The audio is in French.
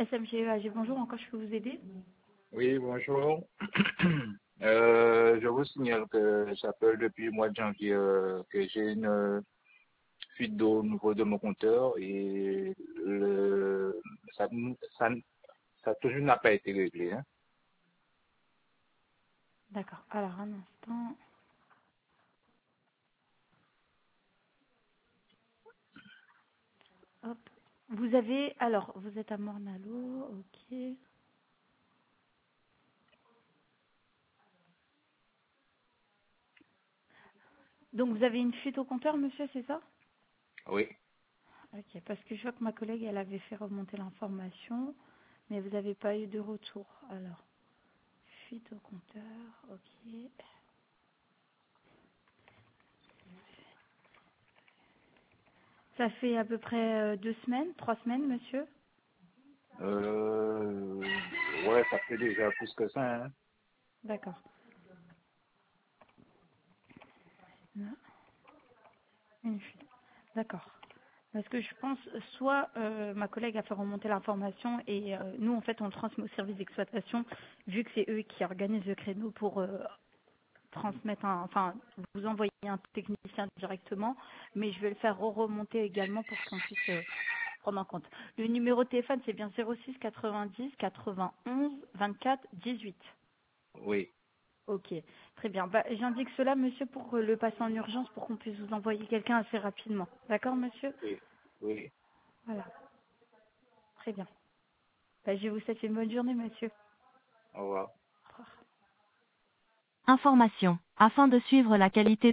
SMGEAG, bonjour, encore je peux vous aider? Oui, bonjour. Je vous signale que j'appelle depuis le mois de janvier que j'ai une fuite d'eau au niveau de mon compteur et ça, ça, ça toujours n'a pas été réglé, hein. D'accord, alors un instant. Hop. Vous êtes à Mornalo, ok. Donc vous avez une fuite au compteur, monsieur, c'est ça? Oui. Ok, parce que je vois que ma collègue, elle avait fait remonter l'information, mais vous n'avez pas eu de retour. Alors, fuite au compteur, ok. Ça fait à peu près 2 semaines, 3 semaines, monsieur? Euh, ouais, ça fait déjà plus que ça, hein. D'accord. Non, une fuite. D'accord. Parce que je pense, soit ma collègue a fait remonter l'information et nous, en fait, on le transmet au service d'exploitation, vu que c'est eux qui organisent le créneau pour transmettre enfin, vous envoyer un technicien directement, mais je vais le faire remonter également pour qu'on puisse prendre en compte. Le numéro de téléphone, c'est bien 06 90 91 24 18. Oui, Ok, très bien. Bah, j'indique cela, monsieur, pour le passer en urgence pour qu'on puisse vous envoyer quelqu'un assez rapidement. D'accord, monsieur? oui, oui. Voilà, très bien. Bah, je vous souhaite une bonne journée, monsieur. Au revoir. Au revoir. Information. Afin de suivre la qualité